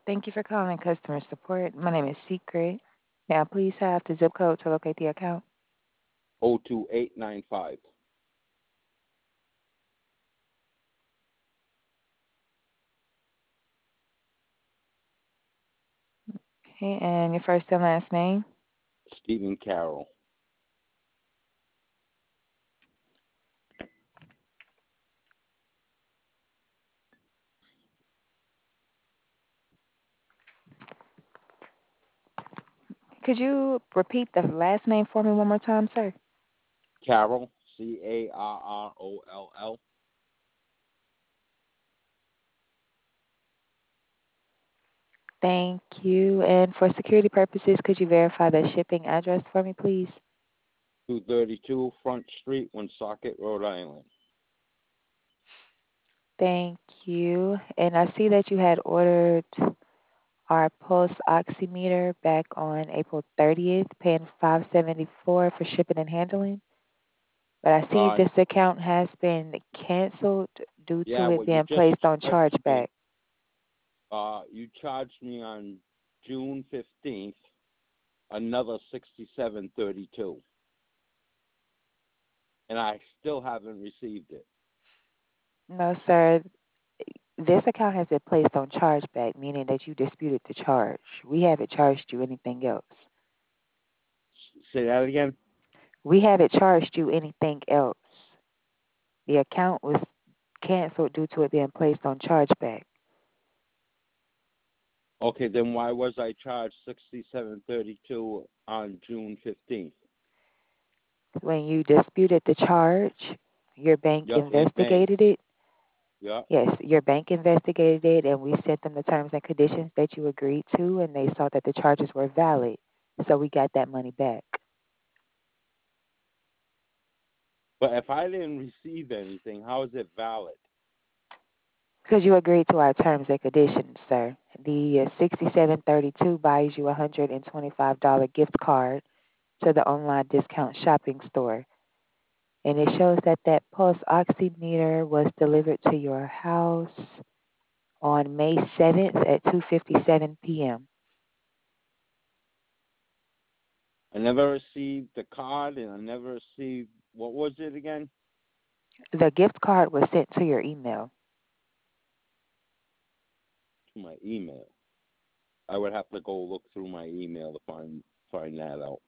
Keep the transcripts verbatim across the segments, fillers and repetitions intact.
Thank you for calling customer support. My name is Secret. Now, please have the zip code to locate the account. O two eight nine five. Okay, and your first and last name. Stephen Carroll. Could you repeat the last name for me one more time, sir? Carroll, C A R R O L L. Thank you. And for security purposes, could you verify the shipping address for me, please? two thirty-two Front Street, Woonsocket, Rhode Island. Thank you. And I see that you had ordered our pulse oximeter back on April thirtieth, paying five seventy-four for shipping and handling. But I see Uh, this account has been canceled due yeah, to it what you being just placed on explained to me. chargeback. Uh, you charged me on June fifteenth another sixty-seven thirty-two, and I still haven't received it. No, sir. This account has been placed on chargeback, meaning that you disputed the charge. We haven't charged you anything else. Say that again. We haven't charged you anything else. The account was canceled due to it being placed on chargeback. Okay, then why was I charged sixty-seven thirty-two on June fifteenth? When you disputed the charge, your bank Yep, in bank. investigated it. Yep. Yes, your bank investigated it, and we sent them the terms and conditions that you agreed to, and they saw that the charges were valid. So we got that money back. But if I didn't receive anything, how is it valid? Because you agreed to our terms and conditions, sir. The uh, sixty-seven thirty-two buys you a one hundred twenty-five dollars gift card to the online discount shopping store. And it shows that that pulse oximeter was delivered to your house on May seventh at two fifty-seven p.m. I never received the card, and I never received, what was it again? The gift card was sent to your email. To my email. I would have to go look through my email to find find that out.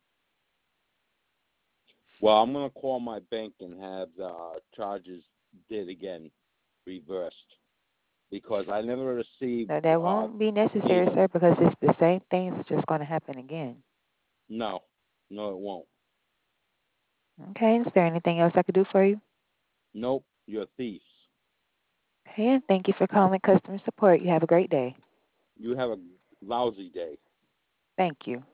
Well, I'm gonna call my bank and have the uh, charges did again, reversed, because I never received No, that uh, won't be necessary, either. sir, because it's the same thing. It's just going to happen again. No, no, it won't. Okay, is there anything else I could do for you? Nope, you're thieves. Okay, and thank you for calling customer support. You have a great day. You have a lousy day. Thank you.